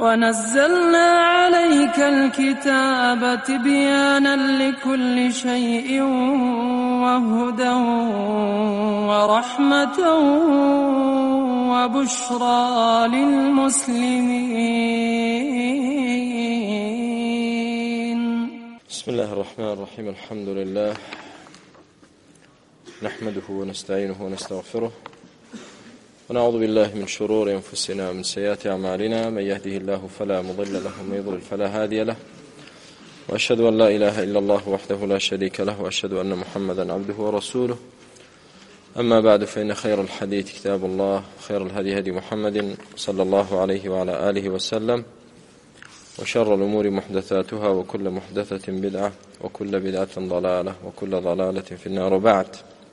ونزلنا عليك الكتاب تبيانا لكل شيء وهدى ورحمة وبشرى للمسلمين. بسم الله الرحمن الرحيم. الحمد لله نحمده ونستعينه ونستغفره ونعوذ بالله من شرور أنفسنا ومن سيئات أعمالنا. من يهده الله فلا مضل له ومن يضلل فلا هادي له، وأشهد أن لا إله إلا الله وحده لا شريك له، وأشهد أن محمدا عبده ورسوله. أما بعد، فإن خير الحديث كتاب الله، خير الهدي هدي محمد صلى الله عليه وعلى آله وسلم، وشر الأمور محدثاتها، وكل محدثة بدعة، وكل بدعة ضلالة، وكل ضلالة في النار. بعد،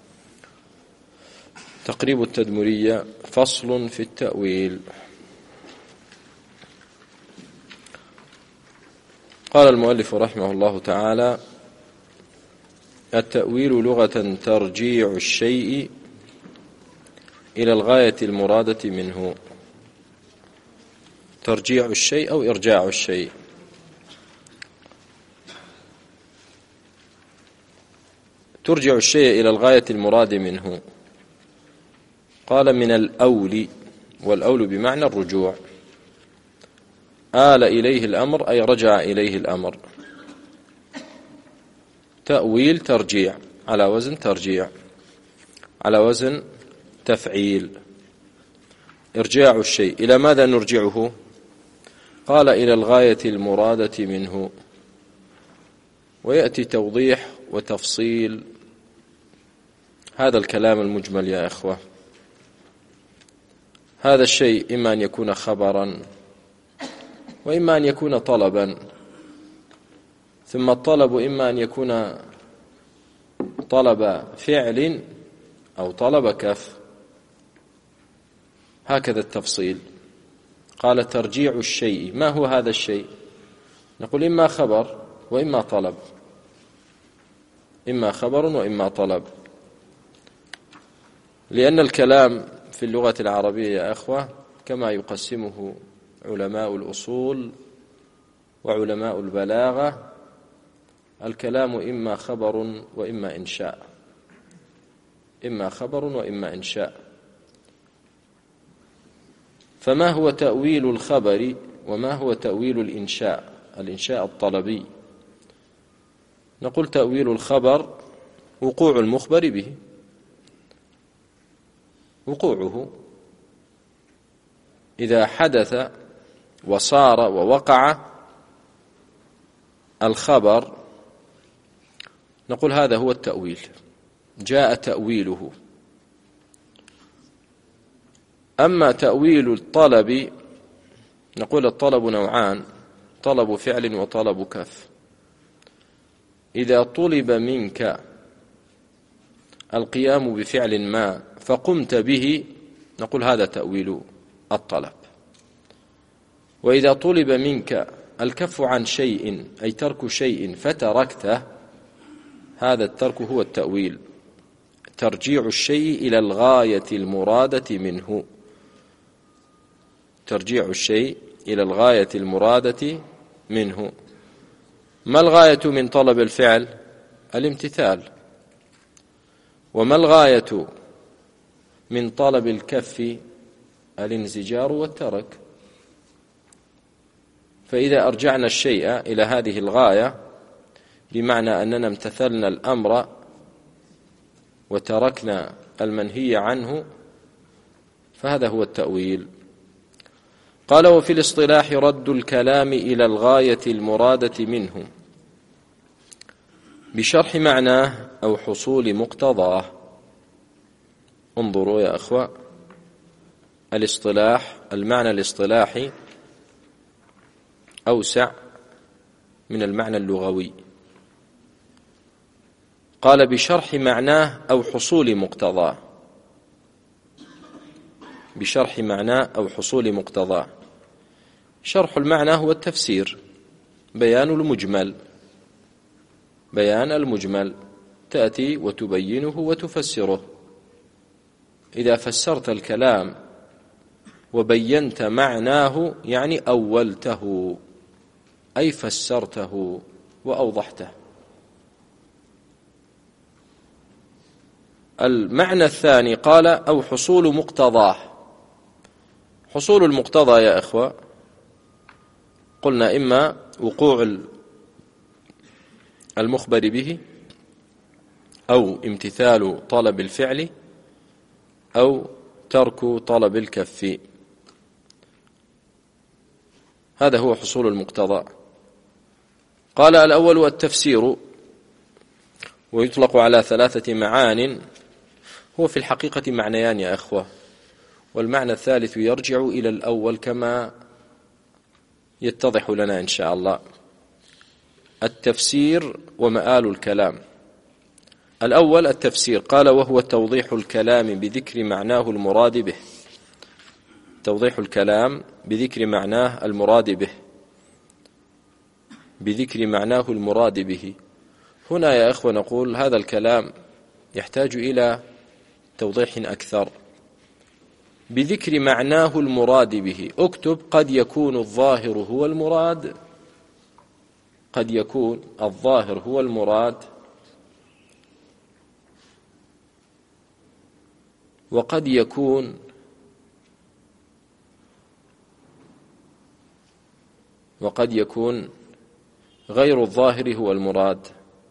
تقريب التدمرية، فصل في التأويل. قال المؤلف رحمه الله تعالى: التأويل لغة ترجيع الشيء إلى الغاية المرادة منه. ترجيع الشيء أو إرجاع الشيء. ترجع الشيء إلى الغاية المراد منه. قال: من الأول، والأول بمعنى الرجوع. آل إليه الأمر أي رجع إليه الأمر. تأويل ترجيع، على وزن ترجيع، على وزن تفعيل. إرجاع الشيء، إلى ماذا نرجعه؟ قال: إلى الغاية المرادة منه. ويأتي توضيح وتفصيل هذا الكلام المجمل يا إخوة. هذا الشيء إما أن يكون خبرا، وإما أن يكون طلبا، ثم الطلب إما أن يكون طلب فعل أو طلب كف. هكذا التفصيل. قال: ترجيع الشيء. ما هو هذا الشيء؟ نقول: إما خبر وإما طلب، إما خبر وإما طلب. لأن الكلام في اللغة العربية يا أخوة كما يقسمه علماء الأصول وعلماء البلاغة، الكلام إما خبر وإما إنشاء، إما خبر وإما إنشاء. فما هو تأويل الخبر وما هو تأويل الإنشاء؟ الإنشاء الطلبي. نقول: تأويل الخبر وقوع المخبر به، وقوعه إذا حدث وصار ووقع الخبر، نقول هذا هو التأويل، جاء تأويله. أما تأويل الطلب، نقول الطلب نوعان: طلب فعل وطلب كف. إذا طلب منك القيام بفعل ما فقمت به، نقول هذا تأويل الطلب. وإذا طلب منك الكف عن شيء أي ترك شيء فتركته، هذا الترك هو التأويل. ترجيع الشيء إلى الغاية المرادة منه. ترجيع الشيء إلى الغاية المرادة منه. ما الغاية من طلب الفعل؟ الامتثال. وما الغاية من طلب الكف؟ الانزجار والترك. فإذا أرجعنا الشيء إلى هذه الغاية، بمعنى أننا امتثلنا الأمر وتركنا المنهي عنه، فهذا هو التأويل. قال: وفي الاصطلاح رد الكلام إلى الغاية المرادة منه بشرح معناه أو حصول مقتضاه. انظروا يا أخوة، الاصطلاح، المعنى الاصطلاحي أوسع من المعنى اللغوي. قال: بشرح معناه أو حصول مقتضاه. بشرح معناه أو حصول مقتضاه. شرح المعنى هو التفسير، بيان المجمل. بيان المجمل، تأتي وتبينه وتفسره. إذا فسرت الكلام وبينت معناه يعني أولته، أي فسرته وأوضحته. المعنى الثاني قال أو حصول مقتضاه. حصول المقتضى يا إخوة قلنا إما وقوع المخبر به، أو امتثال طلب الفعل، أو ترك طلب الكف. هذا هو حصول المقتضى. قال الأول التفسير، ويطلق على 3 معان، هو في الحقيقة معنيان يا أخوة، والمعنى الثالث يرجع إلى الأول كما يتضح لنا إن شاء الله. التفسير ومآل الكلام. الأول التفسير، قال وهو توضيح الكلام بذكر معناه المراد به. توضيح الكلام بذكر معناه المراد به، بذكر معناه المراد به. هنا يا أخوة نقول هذا الكلام يحتاج إلى توضيح أكثر. بذكر معناه المراد به، اكتب قد يكون الظاهر هو المراد، قد يكون الظاهر هو المراد، وقد يكون غير الظاهر هو المراد.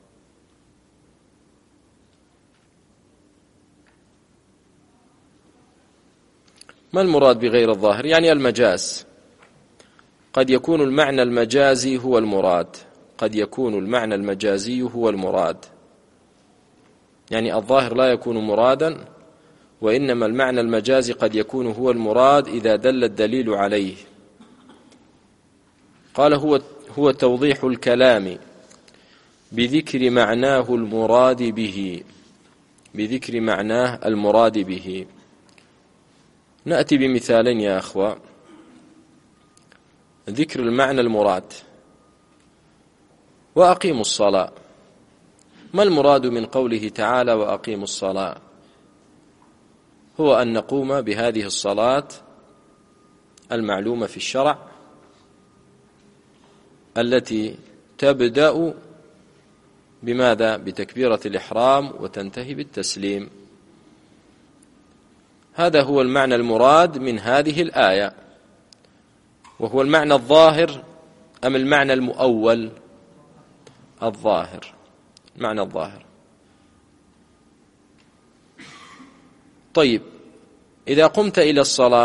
ما المراد بغير الظاهر؟ يعني المجاز. قد يكون المعنى المجازي هو المراد، قد يكون المعنى المجازي هو المراد، يعني الظاهر لا يكون مرادا، وإنما المعنى المجازي قد يكون هو المراد إذا دل الدليل عليه. قال هو توضيح الكلام بذكر معناه المراد به، بذكر معناه المراد به. نأتي بمثالين يا أخوة. ذكر المعنى المراد، وأقيموا الصلاة. ما المراد من قوله تعالى وأقيموا الصلاة؟ هو أن نقوم بهذه الصلاة المعلومة في الشرع، التي تبدأ بماذا؟ بتكبيرة الإحرام وتنتهي بالتسليم. هذا هو المعنى المراد من هذه الآية، وهو المعنى الظاهر أم المعنى المؤول؟ الظاهر، المعنى الظاهر. طيب، إذا قمت إلى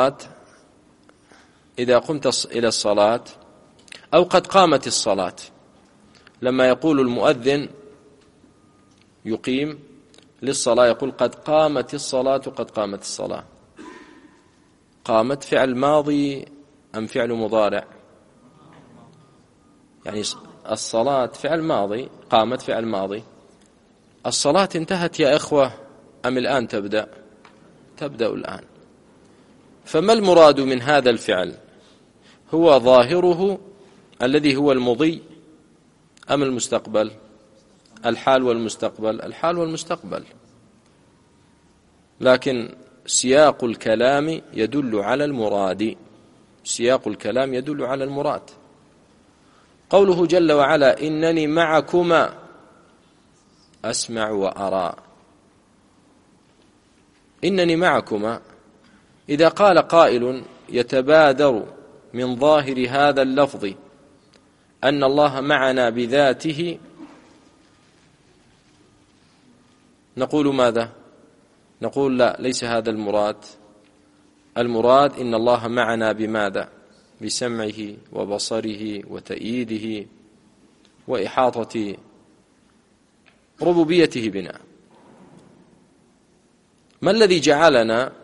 الصلاة أو قد قامت الصلاة، لما يقول المؤذن يقيم للصلاة يقول قد قامت الصلاة، قد قامت الصلاة. قامت فعل ماضي أم فعل مضارع؟ يعني الصلاة فعل ماضي، قامت فعل ماضي. الصلاة انتهت يا إخوة أم الآن تبدأ؟ تبدأ الآن. فما المراد من هذا الفعل؟ هو ظاهره الذي هو المضي أم المستقبل؟ الحال والمستقبل، الحال والمستقبل. لكن سياق الكلام يدل على المراد، سياق الكلام يدل على المراد. قوله جل وعلا إنني معكما أسمع وأرى. إنني معكما، إذا قال قائل يتبادر من ظاهر هذا اللفظ أن الله معنا بذاته، نقول ماذا؟ نقول لا، ليس هذا المراد. المراد إن الله معنا بماذا؟ بسمعه وبصره وتأييده وإحاطة ربوبيته بنا. ما الذي جعلنا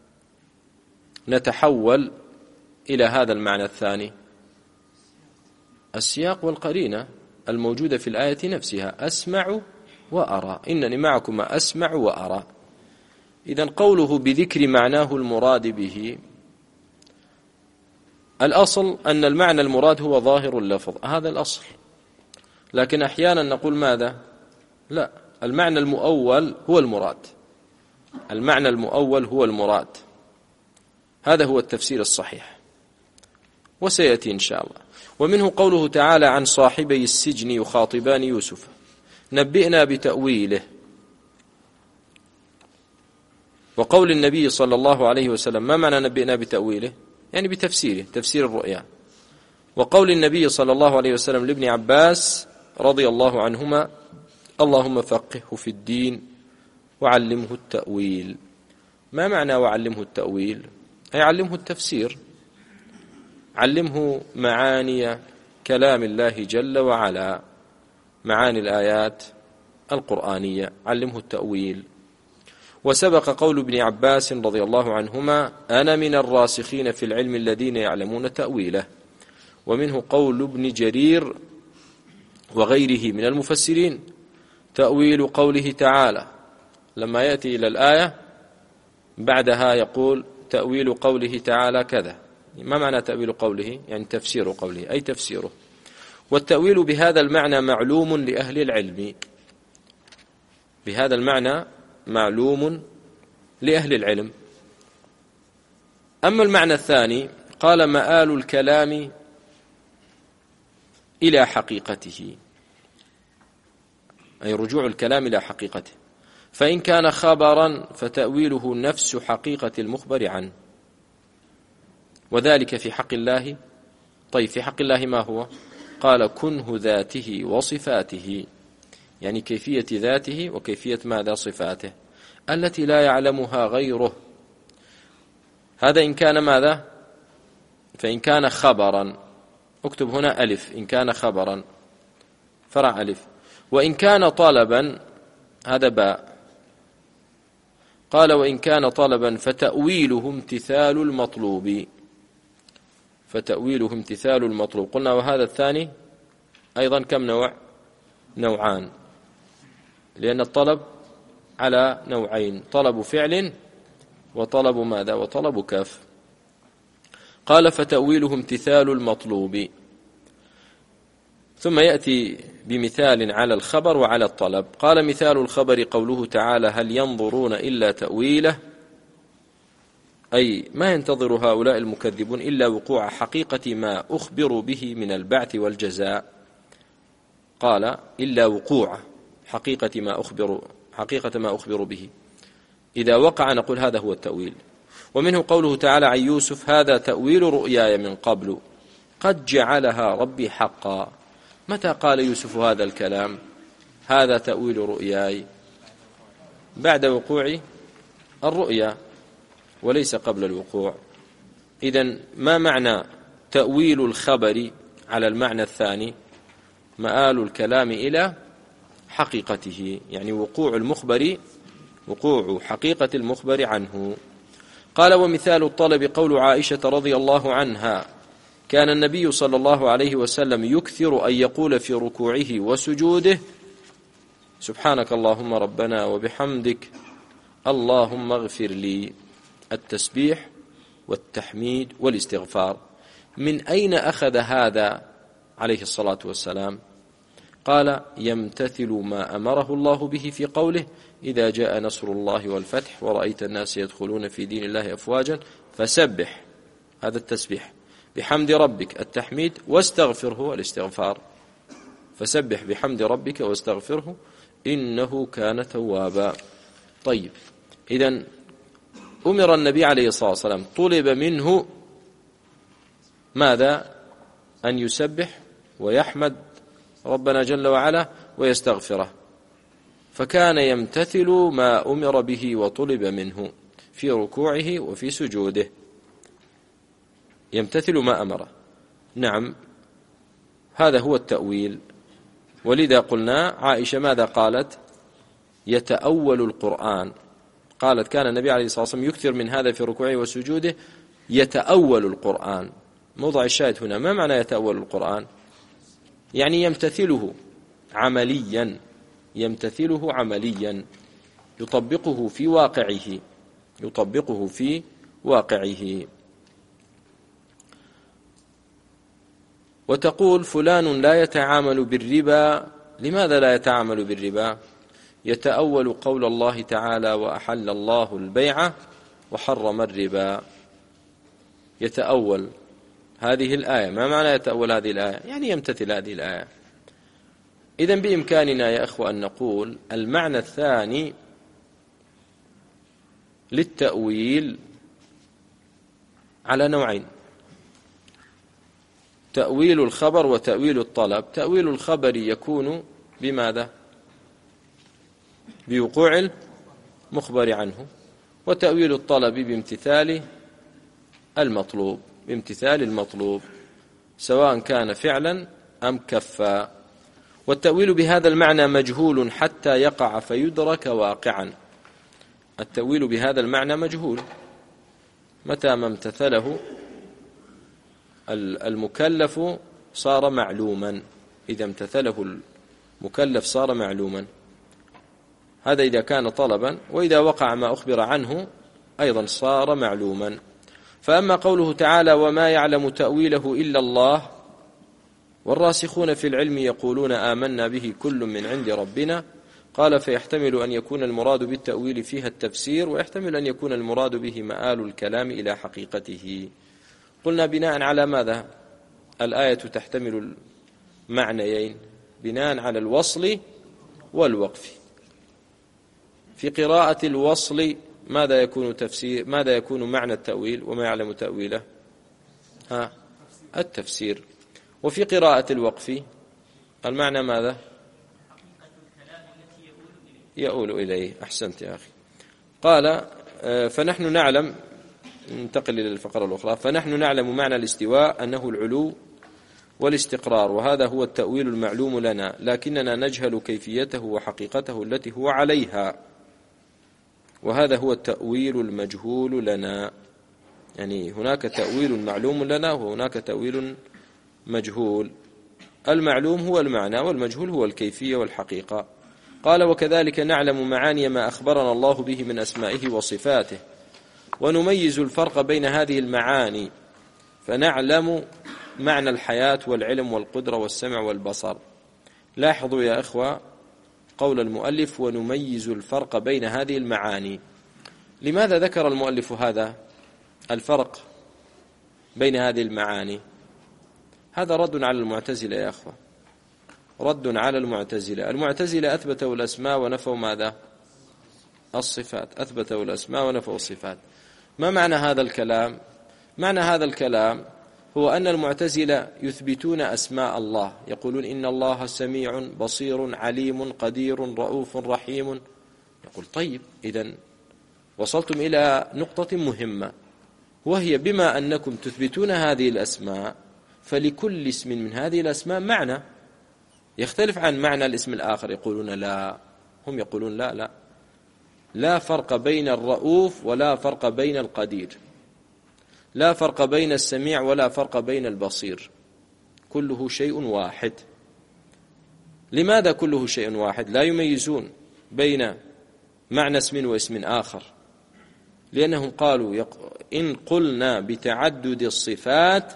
نتحول إلى هذا المعنى الثاني؟ السياق والقرينة الموجودة في الآية نفسها، أسمع وأرى. إنني معكما أسمع وأرى. إذن قوله بذكر معناه المراد به، الأصل أن المعنى المراد هو ظاهر اللفظ، هذا الأصل. لكن أحيانا نقول ماذا؟ لا، المعنى المؤول هو المراد، المعنى المؤول هو المراد. هذا هو التفسير الصحيح، وسيأتي إن شاء الله. ومنه قوله تعالى عن صاحبي السجن يخاطبان يوسف نبئنا بتأويله، وقول النبي صلى الله عليه وسلم ما معنى نبئنا بتأويله؟ يعني بتفسيره، تفسير الرؤيا. وقول النبي صلى الله عليه وسلم لابن عباس رضي الله عنهما اللهم فقهه في الدين وعلمه التأويل. ما معنى وعلمه التأويل؟ أي علمه التفسير، علمه معاني كلام الله جل وعلا، معاني الآيات القرآنية، علمه التأويل. وسبق قول ابن عباس رضي الله عنهما أنا من الراسخين في العلم الذين يعلمون تأويله. ومنه قول ابن جرير وغيره من المفسرين تأويل قوله تعالى، لما يأتي إلى الآية بعدها يقول تأويل قوله تعالى كذا. ما معنى تأويل قوله؟ يعني تفسير قوله، أي تفسيره. والتأويل بهذا المعنى معلوم لأهل العلم، بهذا المعنى معلوم لأهل العلم. أما المعنى الثاني قال مآل الكلام إلى حقيقته، أي رجوع الكلام إلى حقيقته. فإن كان خبرا فتأويله نفس حقيقة المخبر عنه، وذلك في حق الله. طيب في حق الله ما هو؟ قال كنه ذاته وصفاته، يعني كيفية ذاته وكيفية ماذا؟ صفاته التي لا يعلمها غيره. هذا إن كان ماذا؟ فإن كان خبرا، اكتب هنا ألف، إن كان خبرا فرع ألف. وإن كان طلبا هذا باء. قال وإن كان طلبا فتأويله امتثال المطلوب، فتأويله امتثال المطلوب. قلنا وهذا الثاني أيضا كم نوع؟ نوعان، لأن الطلب على نوعين، طلب فعل وطلب ماذا؟ وطلب كاف. قال فتأويله امتثال المطلوب، ثم يأتي بمثال على الخبر وعلى الطلب. قال مثال الخبر قوله تعالى هل ينظرون إلا تأويله، أي ما ينتظر هؤلاء المكذبون إلا وقوع حقيقة ما أخبروا به من البعث والجزاء. قال إلا وقوع حقيقة ما أخبروا به، إذا وقع نقول هذا هو التأويل. ومنه قوله تعالى عن يوسف هذا تأويل رؤياي من قبل قد جعلها ربي حقا. متى قال يوسف هذا الكلام؟ هذا تأويل رؤياي بعد وقوع الرؤيا وليس قبل الوقوع. إذن ما معنى تأويل الخبر على المعنى الثاني؟ مآل الكلام إلى حقيقته، يعني وقوع حقيقة المخبر عنه. قال ومثال الطلب قول عائشة رضي الله عنها كان النبي صلى الله عليه وسلم يكثر أن يقول في ركوعه وسجوده سبحانك اللهم ربنا وبحمدك اللهم اغفر لي، التسبيح والتحميد والاستغفار. من أين أخذ هذا عليه الصلاة والسلام؟ قال يمتثل ما أمره الله به في قوله إذا جاء نصر الله والفتح ورأيت الناس يدخلون في دين الله أفواجا فسبح، هذا التسبيح، بحمد ربك التحميد، واستغفره الاستغفار. فسبح بحمد ربك واستغفره إنه كان توابا. طيب إذن أمر النبي عليه الصلاة والسلام طلب منه ماذا؟ أن يسبح ويحمد ربنا جل وعلا ويستغفره، فكان يمتثل ما أمر به وطلب منه في ركوعه وفي سجوده، يمتثل ما أمره. نعم هذا هو التأويل. ولذا قلنا عائشة ماذا قالت؟ يتأول القرآن. قالت كان النبي عليه الصلاة والسلام يكثر من هذا في ركوعه وسجوده يتأول القرآن. موضع الشاهد هنا ما معنى يتأول القرآن؟ يعني يمتثله عمليا، يمتثله عمليا، يطبقه في واقعه. وتقول فلان لا يتعامل بالربا. لماذا لا يتعامل بالربا؟ يتأول قول الله تعالى وأحل الله البيع وحرم الربا. يتأول هذه الآية. ما معنى يتأول هذه الآية؟ يعني يمتثل هذه الآية. إذن بإمكاننا يا أخوة أن نقول المعنى الثاني للتأويل على نوعين: تأويل الخبر وتأويل الطلب. تأويل الخبر يكون بماذا؟ بوقوع المخبر عنه، وتأويل الطلب بامتثال المطلوب سواء كان فعلا أم كفا. والتأويل بهذا المعنى مجهول حتى يقع فيدرك واقعا. التأويل بهذا المعنى مجهول متى ما امتثله المكلف صار معلوما. إذا امتثله المكلف صار معلوما، هذا إذا كان طلبا، وإذا وقع ما أخبر عنه أيضا صار معلوما. فأما قوله تعالى: وما يعلم تأويله إلا الله والراسخون في العلم يقولون آمنا به كل من عند ربنا، قال: فيحتمل أن يكون المراد بالتأويل فيها التفسير، ويحتمل أن يكون المراد به مآل الكلام إلى حقيقته. قلنا بناء على ماذا الآية تحتمل المعنيين؟ بناء على الوصل والوقف. في قراءة الوصل ماذا يكون معنى التأويل؟ وما يعلم تأويله التفسير. وفي قراءة الوقف المعنى ماذا؟ يؤول إليه. أحسنت يا أخي. قال: فنحن نعلم، ننتقل إلى الفقرة الأخرى، فنحن نعلم معنى الاستواء أنه العلو والاستقرار، وهذا هو التأويل المعلوم لنا، لكننا نجهل كيفيته وحقيقته التي هو عليها، وهذا هو التأويل المجهول لنا. يعني هناك تأويل معلوم لنا وهناك تأويل مجهول. المعلوم هو المعنى، والمجهول هو الكيفية والحقيقة. قال: وكذلك نعلم معاني ما أخبرنا الله به من أسمائه وصفاته، ونميز الفرق بين هذه المعاني، فنعلم معنى الحياة والعلم والقدرة والسمع والبصر. لاحظوا يا إخوة قول المؤلف: ونميز الفرق بين هذه المعاني. لماذا ذكر المؤلف هذا الفرق بين هذه المعاني؟ هذا رد على المعتزلة يا أخوة، رد على المعتزلة. المعتزلة أثبتوا الأسماء ونفوا ماذا؟ الصفات. أثبتوا الأسماء ونفوا الصفات. ما معنى هذا الكلام؟ معنى هذا الكلام هو أن المعتزلة يثبتون أسماء الله، يقولون إن الله سميع بصير عليم قدير رؤوف رحيم. يقول: طيب، إذن وصلتم إلى نقطة مهمة، وهي بما أنكم تثبتون هذه الأسماء فلكل اسم من هذه الأسماء معنى يختلف عن معنى الاسم الآخر. يقولون لا، هم يقولون لا فرق بين الرؤوف ولا فرق بين القدير، لا فرق بين السميع ولا فرق بين البصير، كله شيء واحد. لماذا كله شيء واحد؟ لا يميزون بين معنى اسم واسم آخر، لأنهم قالوا: إن قلنا بتعدد الصفات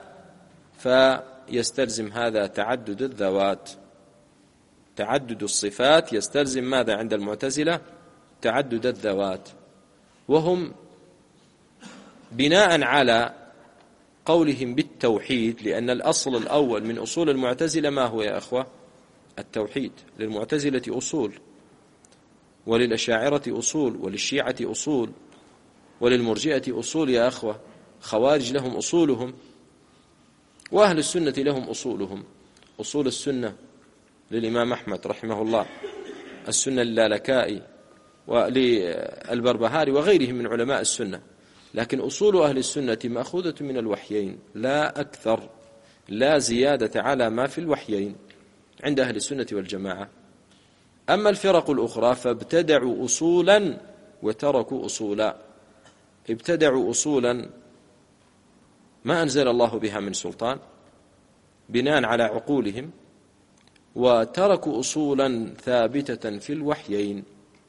فيستلزم هذا تعدد الذوات. تعدد الصفات يستلزم ماذا عند المعتزلة؟ تعدد الذوات. وهم بناء على قولهم بالتوحيد، لأن الأصل الأول من أصول المعتزلة ما هو يا أخوة؟ التوحيد. للمعتزلة أصول، وللأشاعرة أصول، وللشيعة أصول، وللمرجئة أصول يا أخوة. خوارج لهم أصولهم، وأهل السنة لهم أصولهم. أصول السنة للإمام أحمد رحمه الله، السنة للالكائي وللبربهاري وغيرهم من علماء السنة. لكن أصول أهل السنة مأخوذة من الوحيين لا أكثر، لا زيادة على ما في الوحيين عند أهل السنة والجماعة. أما الفرق الأخرى فابتدعوا أصولا وتركوا أصولا. ابتدعوا أصولا ما أنزل الله بها من سلطان بناء على عقولهم، وتركوا أصولا ثابتة في الوحيين.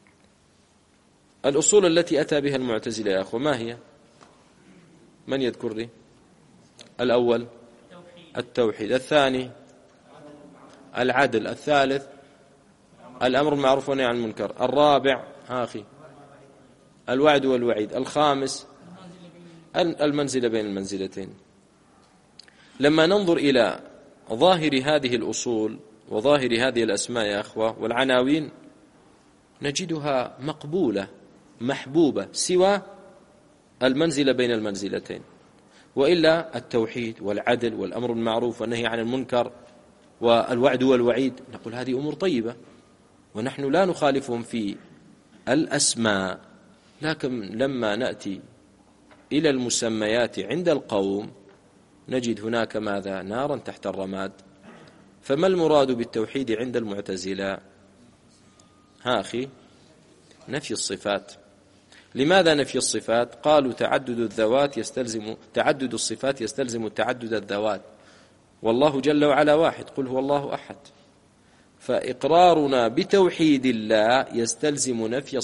الأصول التي أتى بها المعتزلة يا أخوة ما هي؟ من يذكر لي؟ الأول التوحيد، الثاني العدل، الثالث الأمر بالمعروف والنهي عن المنكر، الرابع أخي الوعد والوعيد، الخامس المنزلة بين المنزلتين. لما ننظر إلى ظاهر هذه الأصول وظاهر هذه الأسماء يا أخوة والعناوين نجدها مقبولة محبوبة سوى المنزلة بين المنزلتين، وإلا التوحيد والعدل والأمر بالمعروف والنهي عن المنكر والوعد والوعيد نقول هذه أمور طيبة ونحن لا نخالفهم في الأسماء، لكن لما نأتي إلى المسميات عند القوم نجد هناك ماذا؟ نارا تحت الرماد. فما المراد بالتوحيد عند المعتزلة؟ أخي نفي الصفات. لماذا نفي الصفات؟ قالوا تعدد الصفات يستلزم تعدد الذوات، والله جل وعلا واحد، قل هو الله أحد. فإقرارنا بتوحيد الله يستلزم نفي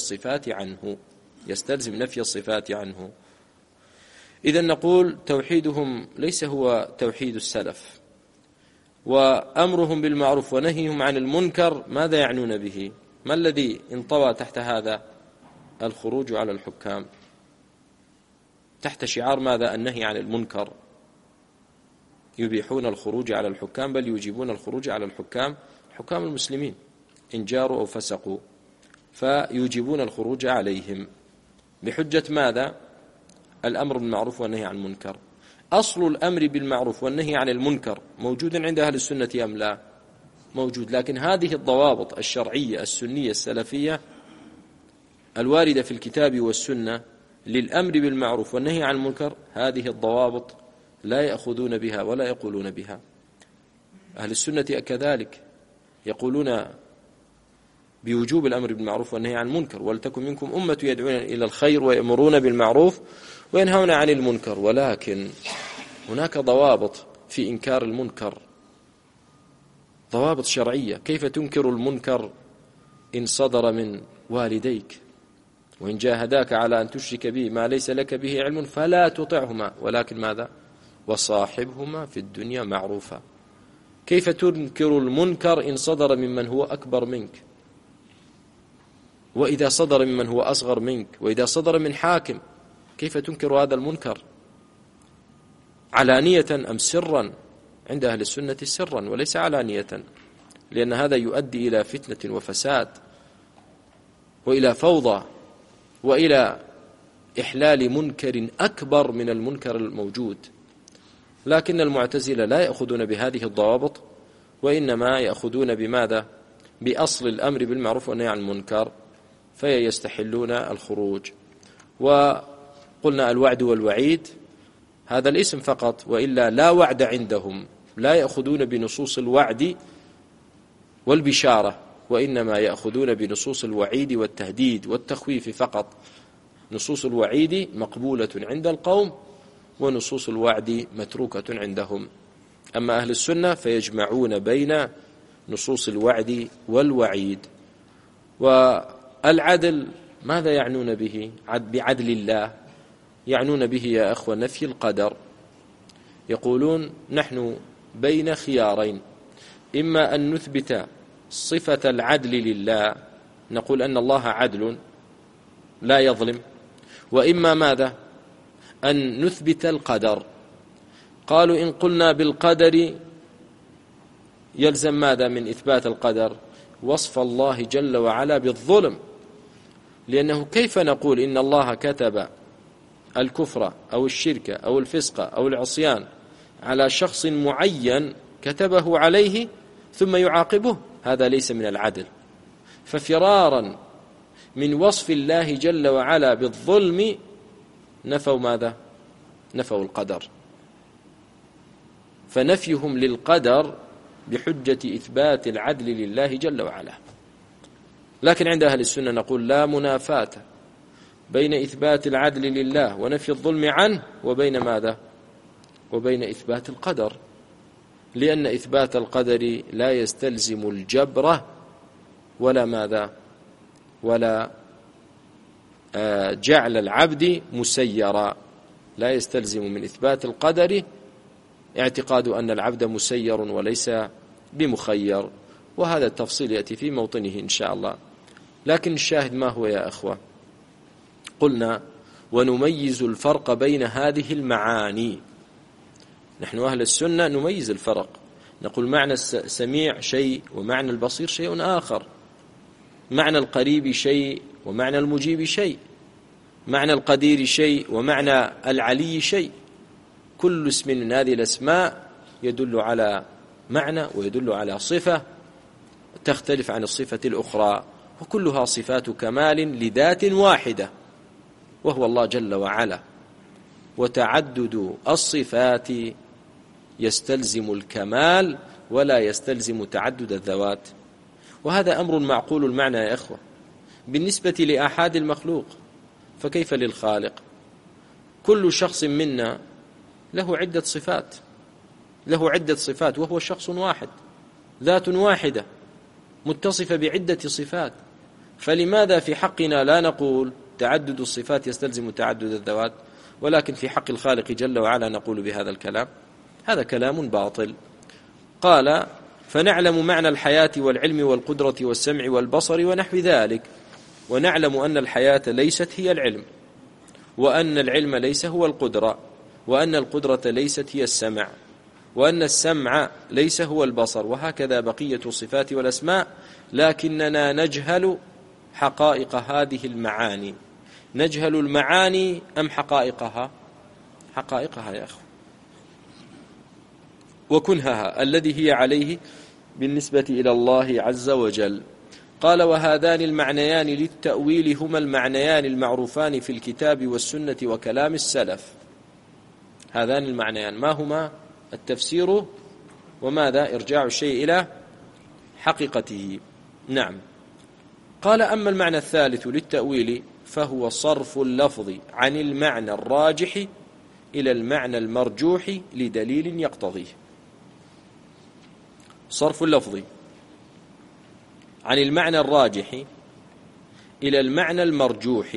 الصفات عنه، إذن نقول توحيدهم ليس هو توحيد السلف، وأمرهم بالمعروف ونهيهم عن المنكر ماذا يعنون به؟ ما الذي انطوى تحت هذا؟ الخروج على الحكام، تحت شعار ماذا؟ النهي عن المنكر. يبيحون الخروج على الحكام، بل يجيبون الخروج على الحكام، حكام المسلمين إن جاروا أو فسقوا، فيجيبون الخروج عليهم بحجة ماذا؟ الأمر بالمعروف والنهي عن المنكر. أصل الأمر بالمعروف والنهي عن المنكر موجود عند أهل السنة أم لا؟ موجود، لكن هذه الضوابط الشرعية السنية السلفية الواردة في الكتاب والسنة للأمر بالمعروف والنهي عن المنكر، هذه الضوابط لا يأخذون بها ولا يقولون بها. أهل السنة كذلك يقولون بوجوب الأمر بالمعروف والنهي عن المنكر، ولتكن منكم أمة يدعون إلى الخير ويأمرون بالمعروف وينهون عن المنكر، ولكن هناك ضوابط في إنكار المنكر، ضوابط شرعية. كيف تنكر المنكر إن صدر من والديك؟ وإن جاهداك على أن تشرك به ما ليس لك به علم فلا تطعهما، ولكن ماذا؟ وصاحبهما في الدنيا معروفا. كيف تنكر المنكر إن صدر ممن هو أكبر منك، وإذا صدر ممن هو أصغر منك، وإذا صدر من حاكم؟ كيف تنكر هذا المنكر؟ علانية أم سرا؟ عند أهل السنة سرا وليس علانية، لأن هذا يؤدي إلى فتنة وفساد وإلى فوضى وإلى إحلال منكر أكبر من المنكر الموجود. لكن المعتزلة لا يأخذون بهذه الضوابط، وإنما يأخذون بماذا؟ بأصل الأمر بالمعروف والنهي عن المنكر، فيستحلون الخروج. وقلنا الوعد والوعيد هذا الاسم فقط، وإلا لا وعد عندهم، لا يأخذون بنصوص الوعد والبشارة، وإنما يأخذون بنصوص الوعيد والتهديد والتخويف فقط. نصوص الوعيد مقبولة عند القوم، ونصوص الوعد متروكة عندهم. أما أهل السنة فيجمعون بين نصوص الوعد والوعيد. والعدل ماذا يعنون به؟ بعدل الله يعنون به يا أخوة نفي القدر. يقولون نحن بين خيارين، إما أن نثبت صفة العدل لله، نقول أن الله عدل لا يظلم، وإما ماذا؟ أن نثبت القدر. قالوا إن قلنا بالقدر يلزم ماذا من إثبات القدر؟ وصف الله جل وعلا بالظلم، لأنه كيف نقول إن الله كتب الكفر أو الشرك أو الفسق أو العصيان على شخص معين كتبه عليه ثم يعاقبه؟ هذا ليس من العدل. ففرارا من وصف الله جل وعلا بالظلم نفوا ماذا؟ نفوا القدر. فنفيهم للقدر بحجة إثبات العدل لله جل وعلا. لكن عند أهل السنة نقول لا منافاة بين إثبات العدل لله ونفي الظلم عنه وبين ماذا؟ وبين إثبات القدر، لأن إثبات القدر لا يستلزم الجبر ولا ماذا؟ ولا جعل العبد مسيرا. لا يستلزم من إثبات القدر اعتقاد أن العبد مسير وليس بمخير، وهذا التفصيل يأتي في موطنه إن شاء الله. لكن الشاهد ما هو يا أخوة؟ قلنا ونميز الفرق بين هذه المعاني. نحن أهل السنة نميز الفرق، نقول معنى السميع شيء ومعنى البصير شيء آخر، معنى القريب شيء ومعنى المجيب شيء، معنى القدير شيء ومعنى العلي شيء. كل اسم من هذه الأسماء يدل على معنى ويدل على صفة تختلف عن الصفة الأخرى، وكلها صفات كمال لذات واحدة وهو الله جل وعلا. وتعدد الصفات يستلزم الكمال ولا يستلزم تعدد الذوات، وهذا أمر معقول المعنى يا أخوة بالنسبة لآحاد المخلوق، فكيف للخالق؟ كل شخص منا له عدة صفات، له عدة صفات، وهو شخص واحد، ذات واحدة متصفة بعدة صفات. فلماذا في حقنا لا نقول تعدد الصفات يستلزم تعدد الذوات، ولكن في حق الخالق جل وعلا نقول بهذا الكلام؟ هذا كلام باطل. قال: فنعلم معنى الحياة والعلم والقدرة والسمع والبصر ونحو ذلك، ونعلم أن الحياة ليست هي العلم، وأن العلم ليس هو القدرة، وأن القدرة ليست هي السمع، وأن السمع ليس هو البصر، وهكذا بقية الصفات والأسماء. لكننا نجهل حقائق هذه المعاني. نجهل المعاني أم حقائقها؟ حقائقها يا أخو، وكنهها الذي هي عليه بالنسبة إلى الله عز وجل. قال: وهذان المعنيان للتأويل هما المعنيان المعروفان في الكتاب والسنة وكلام السلف. هذان المعنيان ما هما؟ التفسير وماذا؟ إرجاع الشيء إلى حقيقته. نعم. قال: أما المعنى الثالث للتأويل فهو صرف اللفظ عن المعنى الراجح إلى المعنى المرجوح لدليل يقتضيه. صرف اللفظ عن المعنى الراجح إلى المعنى المرجوح.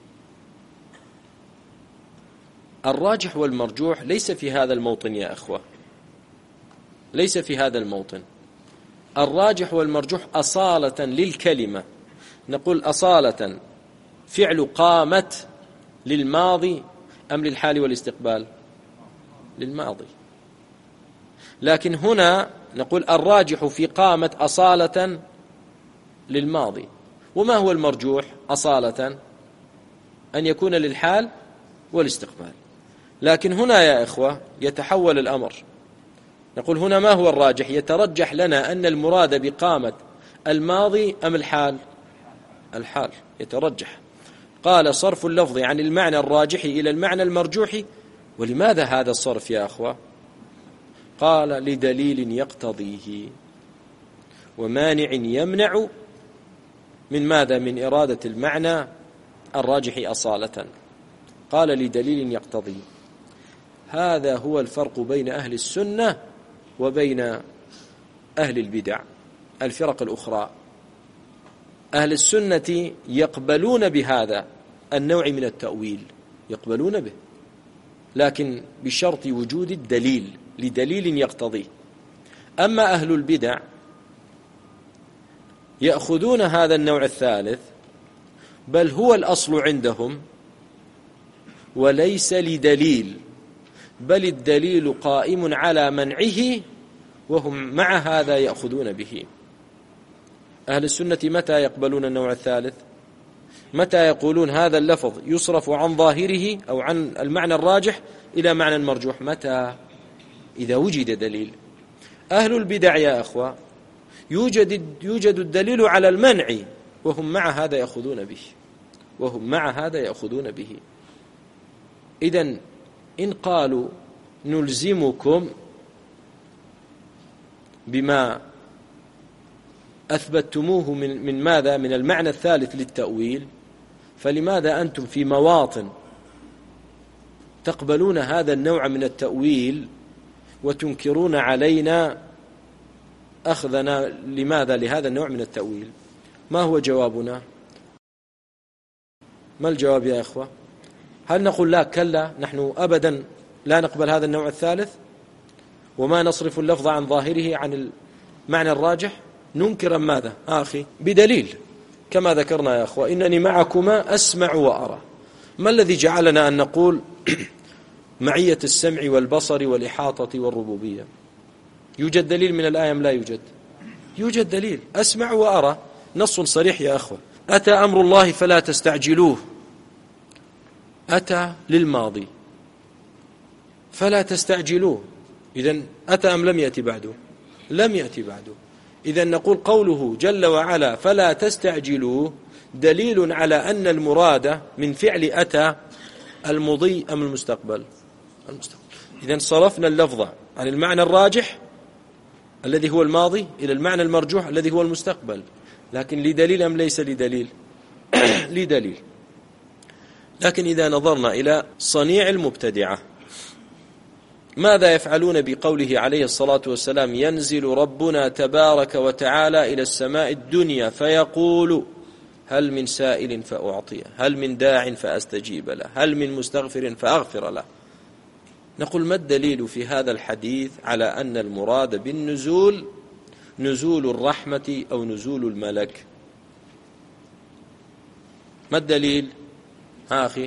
الراجح والمرجوح ليس في هذا الموطن يا أخوة، ليس في هذا الموطن. الراجح والمرجوح أصالة للكلمة، نقول أصالة فعل قامت للماضي أم للحال والاستقبال؟ للماضي. لكن هنا نقول الراجح في قامت أصالة للماضي. وما هو المرجوح أصالة؟ أن يكون للحال والاستقبال. لكن هنا يا إخوة يتحول الأمر، نقول هنا ما هو الراجح؟ يترجح لنا أن المراد بقامة الماضي أم الحال؟ الحال يترجح. قال: صرف اللفظ عن المعنى الراجح إلى المعنى المرجوح. ولماذا هذا الصرف يا أخوة؟ قال: لدليل يقتضيه ومانع يمنع من ماذا؟ من إرادة المعنى الراجح أصالة. قال: لدليل يقتضيه. هذا هو الفرق بين أهل السنة وبين أهل البدع الفرق الأخرى. أهل السنة يقبلون بهذا النوع من التأويل، يقبلون به، لكن بشرط وجود الدليل، لدليل يقتضيه. أما أهل البدع يأخذون هذا النوع الثالث، بل هو الأصل عندهم وليس لدليل، بل الدليل قائم على منعه، وهم مع هذا يأخذون به. أهل السنة متى يقبلون النوع الثالث؟ متى يقولون هذا اللفظ يصرف عن ظاهره أو عن المعنى الراجح إلى معنى مرجوح؟ متى؟ إذا وجد دليل. أهل البدع يا أخوة يوجد الدليل على المنع، وهم مع هذا يأخذون به، وهم مع هذا يأخذون به. إذن إن قالوا نلزمكم بما أثبتموه من ماذا؟ من المعنى الثالث للتأويل، فلماذا أنتم في مواطن تقبلون هذا النوع من التأويل وتنكرون علينا أخذنا لماذا لهذا النوع من التأويل؟ ما هو جوابنا؟ ما الجواب يا إخوة؟ هل نقول لا كلا نحن أبدا لا نقبل هذا النوع الثالث وما نصرف اللفظ عن ظاهره عن المعنى الراجح؟ ننكر ماذا أخي؟ بدليل، كما ذكرنا يا أخوة إنني معكما أسمع وأرى. ما الذي جعلنا أن نقول معية السمع والبصر والإحاطة والربوبية؟ يوجد دليل من الآية أم لا يوجد؟ يوجد دليل. أسمع وأرى، نص صريح يا أخوة. أتى أمر الله فلا تستعجلوه، أتى للماضي فلا تستعجلوه، إذن أتى أم لم يأتي بعده؟ لم يأتي بعده. إذن نقول قوله جل وعلا فلا تستعجلوه دليل على أن المراد من فعل أتى المضي أم المستقبل؟ المستقبل. إذن صرفنا اللفظ عن المعنى الراجح الذي هو الماضي إلى المعنى المرجوح الذي هو المستقبل، لكن لدليل أم ليس لدليل؟ لدليل. لكن إذا نظرنا إلى صنيع المبتدعة ماذا يفعلون بقوله عليه الصلاة والسلام ينزل ربنا تبارك وتعالى إلى السماء الدنيا فيقول هل من سائل فأعطيه، هل من داع فأستجيب له، هل من مستغفر فأغفر له؟ نقول ما الدليل في هذا الحديث على أن المراد بالنزول نزول الرحمة أو نزول الملك؟ ما الدليل؟ أخي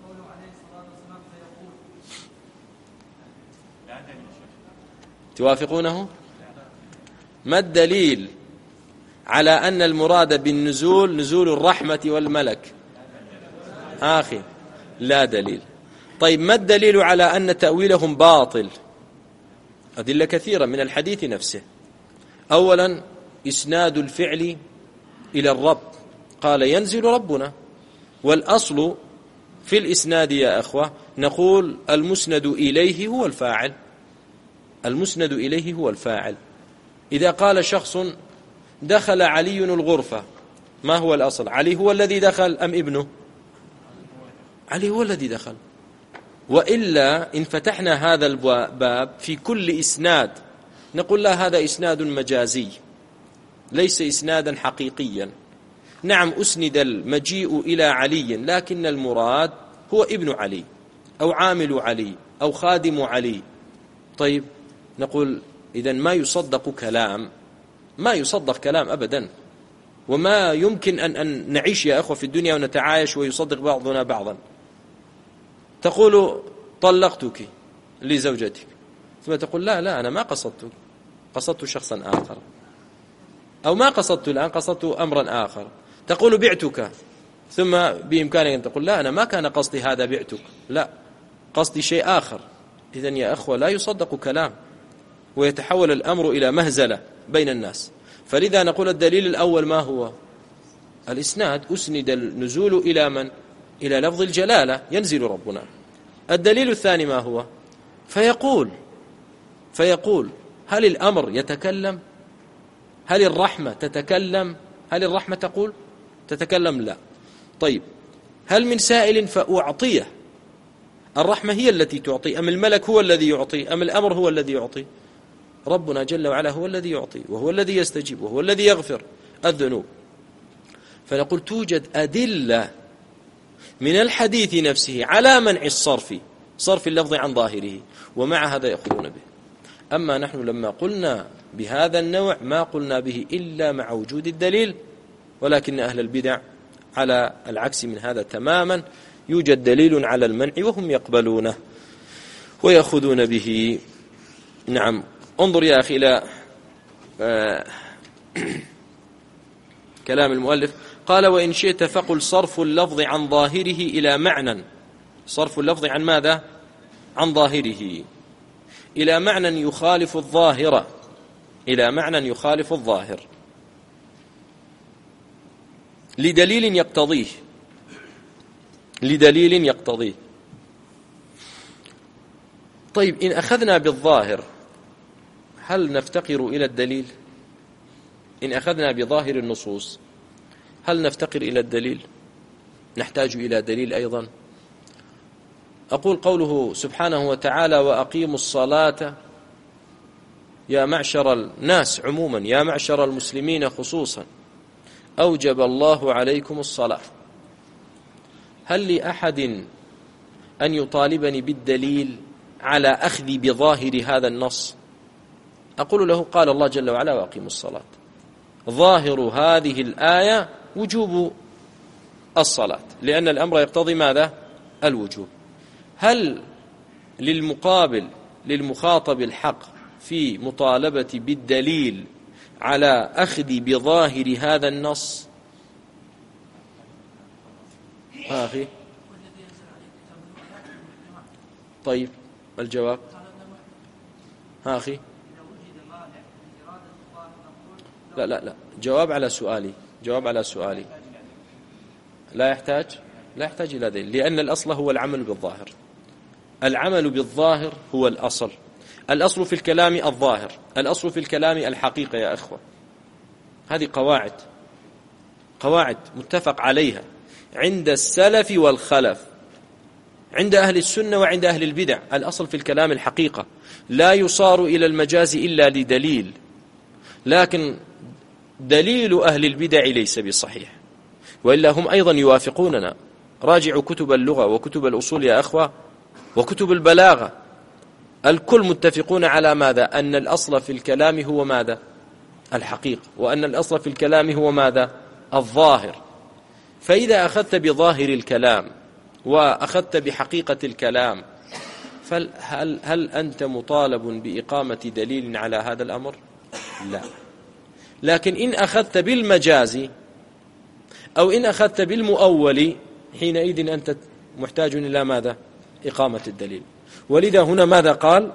توافقونه؟ ما الدليل على أن المراد بالنزول نزول الرحمة والملك؟ أخي لا دليل. طيب ما الدليل على أن تأويلهم باطل؟ أدلة كثيرة من الحديث نفسه. أولا إسناد الفعل إلى الرب، قال ينزل ربنا، والأصل في الإسناد يا أخوة نقول المسند إليه هو الفاعل، المسند إليه هو الفاعل. إذا قال شخص دخل علي الغرفة، ما هو الأصل؟ علي هو الذي دخل أم ابنه؟ علي هو الذي دخل. وإلا إن فتحنا هذا الباب في كل إسناد نقول لا هذا إسناد مجازي ليس إسنادا حقيقيا. نعم أسند المجيء إلى علي لكن المراد هو ابن علي أو عامل علي أو خادم علي. طيب نقول إذن ما يصدق كلام، ما يصدق كلام أبدا، وما يمكن أن نعيش يا أخوة في الدنيا ونتعايش ويصدق بعضنا بعضا. تقول طلقتك لزوجتك ثم تقول لا أنا ما قصدتك، قصدت شخصا آخر، أو ما قصدت الآن قصدت أمرا آخر. تقول بعتك ثم بإمكانك أن تقول لا أنا ما كان قصدي هذا بعتك، لا قصدي شيء آخر. إذن يا أخوة لا يصدق كلام ويتحول الأمر إلى مهزلة بين الناس. فلذا نقول الدليل الأول ما هو؟ الإسناد، أسند النزول إلى من؟ إلى لفظ الجلالة ينزل ربنا. الدليل الثاني ما هو؟ فيقول هل الأمر يتكلم؟ هل الرحمة تتكلم؟ هل الرحمة تقول تتكلم؟ لا. طيب هل من سائل فأعطيه؟ الرحمة هي التي تعطي أم الملك هو الذي يعطي أم الأمر هو الذي يعطي؟ ربنا جل وعلا هو الذي يعطي وهو الذي يستجيب وهو الذي يغفر الذنوب. فنقول توجد أدلة من الحديث نفسه على منع صرف اللفظ عن ظاهره، ومع هذا يأخذون به. أما نحن لما قلنا بهذا النوع ما قلنا به إلا مع وجود الدليل، ولكن أهل البدع على العكس من هذا تماما، يوجد دليل على المنع وهم يقبلونه ويأخذون به. نعم انظر يا أخي إلى كلام المؤلف، قال وإن شئت فقل صرف اللفظ عن ظاهره إلى معنى. صرف اللفظ عن ماذا؟ عن ظاهره إلى معنى يخالف الظاهر، إلى معنى يخالف الظاهر لدليل يقتضيه، لدليل يقتضيه. طيب إن أخذنا بالظاهر هل نفتقر إلى الدليل؟ إن أخذنا بظاهر النصوص هل نفتقر إلى الدليل؟ نحتاج إلى دليل أيضا. أقول قوله سبحانه وتعالى وأقيموا الصلاة يا معشر الناس عموما، يا معشر المسلمين خصوصا، أوجب الله عليكم الصلاة. هل لأحد أن يطالبني بالدليل على أخذ بظاهر هذا النص؟ أقول له قال الله جل وعلا وأقيموا الصلاة، ظاهر هذه الآية وجوب الصلاة، لأن الأمر يقتضي ماذا؟ الوجوب. هل للمخاطب الحق في مطالبة بالدليل على أخذ بظاهر هذا النص؟ أخي طيب الجواب أخي لا جواب على سؤالي لا يحتاج إلى دليل، لأن الأصل هو العمل بالظاهر. العمل بالظاهر هو الأصل في الكلام الظاهر، الأصل في الكلام الحقيقة يا أخوة. هذه قواعد متفق عليها عند السلف والخلف، عند أهل السنة وعند أهل البدع. الأصل في الكلام الحقيقة، لا يصار إلى المجاز إلا لدليل، لكن دليل أهل البدع ليس بصحيح، وإلا هم أيضا يوافقوننا. راجعوا كتب اللغة وكتب الأصول يا أخوة وكتب البلاغة، الكل متفقون على ماذا؟ أن الأصل في الكلام هو ماذا؟ الحقيقة، وأن الأصل في الكلام هو ماذا؟ الظاهر. فإذا أخذت بظاهر الكلام وأخذت بحقيقة الكلام، هل أنت مطالب بإقامة دليل على هذا الأمر؟ لا. لكن إن أخذت بالمجاز أو إن أخذت بالمؤول، حينئذ أنت محتاج إلى ماذا؟ إقامة الدليل. ولذا هنا ماذا قال؟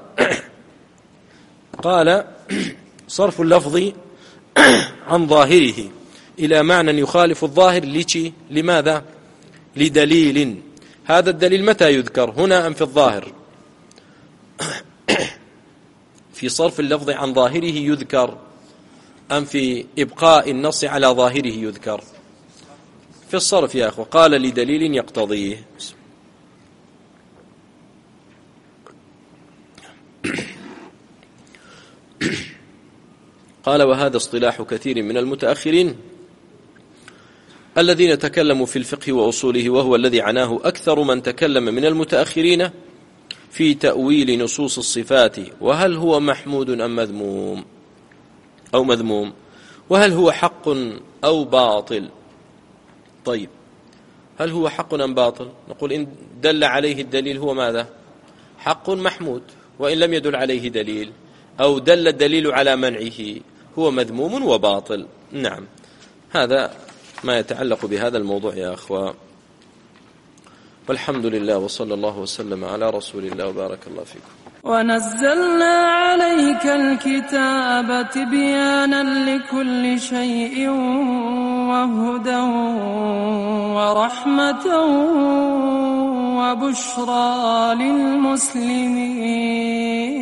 قال صرف اللفظ عن ظاهره إلى معنى يخالف الظاهر لماذا؟ لدليل. هذا الدليل متى يذكر؟ هنا أم في الظاهر؟ في صرف اللفظ عن ظاهره يذكر أم في إبقاء النص على ظاهره يذكر؟ في الصرف يا أخوة. قال لدليل يقتضيه. قال وهذا اصطلاح كثير من المتأخرين الذين تكلموا في الفقه وأصوله، وهو الذي عناه أكثر من تكلم من المتأخرين في تأويل نصوص الصفات، وهل هو محمود أم مذموم، وهل هو حق أو باطل. طيب، هل هو حق أم باطل؟ نقول إن دل عليه الدليل هو ماذا؟ حق محمود، وإن لم يدل عليه دليل أو دل الدليل على منعه هو مذموم وباطل. نعم، هذا ما يتعلق بهذا الموضوع يا أخوة. والحمد لله، وصلى الله وسلم على رسول الله، وبارك الله فيكم. ونزلنا عليك الكتاب تبيانا لكل شيء وهدى ورحمة وبشرى للمسلمين.